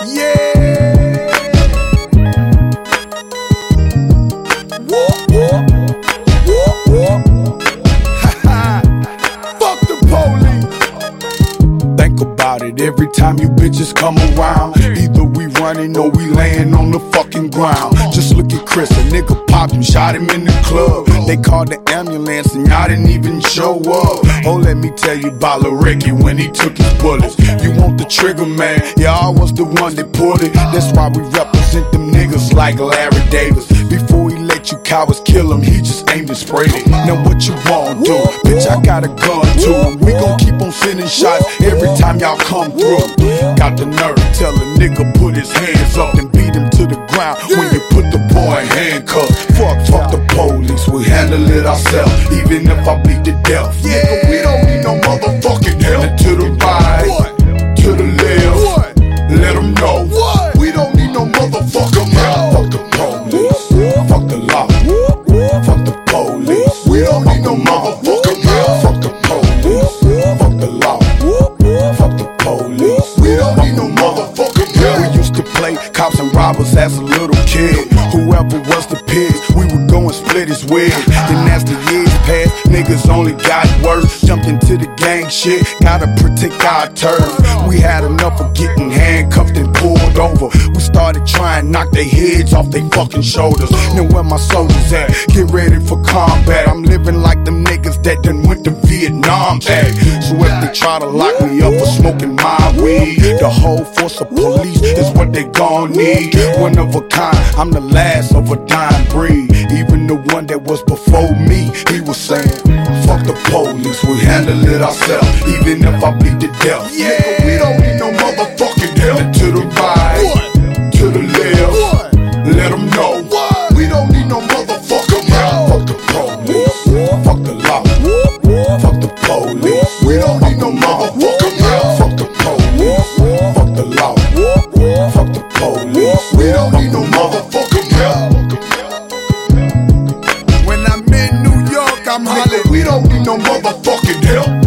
Yeah. Whoop, whoop. Whoop, whoop. Fuck the police. Think about it every time you bitches come around. Either we running or we laying on the fucking ground. Just look at Chris, a nigga popped him, shot him in the club. They called the ambulance and y'all didn't even show up. Oh, let me tell you about Lil Ricky when he took his bullets. You want the trigger, man? Yeah, I was the one that pulled it. That's why we represent them niggas like Larry Davis. Before he let you cowards kill him, he just aimed and sprayed it. Now what you won't do? Bitch, I got a gun too, and we gon' keep on sending shots every time y'all come through. Got the nerve to tell a nigga put his hands up and beat him to the ground when you put the boy in handcuffs. Fuck the police, we handle it ourselves, even if I bleed to death. Nigga, we don't need no motherfucking help. And to the right, to the left, let them know we don't need no motherfucking help. Fuck the police, fuck the law, fuck the police. We don't need no motherfucking help. Fuck the police, fuck the law, fuck the police. We don't need no motherfucking help. We used to play cops and robbers as a little kid. Whoever was the pigs, we would go and split his wig. Then as the years passed, niggas only got worse. Jumped into the gang shit, gotta protect our turf. We had enough of getting handcuffed and pulled over. We started trying to knock their heads off their fucking shoulders. Now where my soldiers at? Get ready for combat. I'm living like them niggas that done went to Vietnam. Ay. So if they try to lock me up for smoking my weed, the whole force of police is what they gon' need. One of a kind, I'm the last of a dying breed. Even the one that was before me, he was saying, fuck the police, we handle it ourselves, even if I bleed to death. Yeah, we don't need no motherfucking help. And to the right, to the left, let them know we don't need no motherfucking help. Fuck the police, fuck the law, fuck the police. We don't need no motherfucking help. Fuck the police, fuck the law, fuck the police. We don't need no motherfucking help. When I'm in New York, I'm hollering, we don't need no motherfucking help.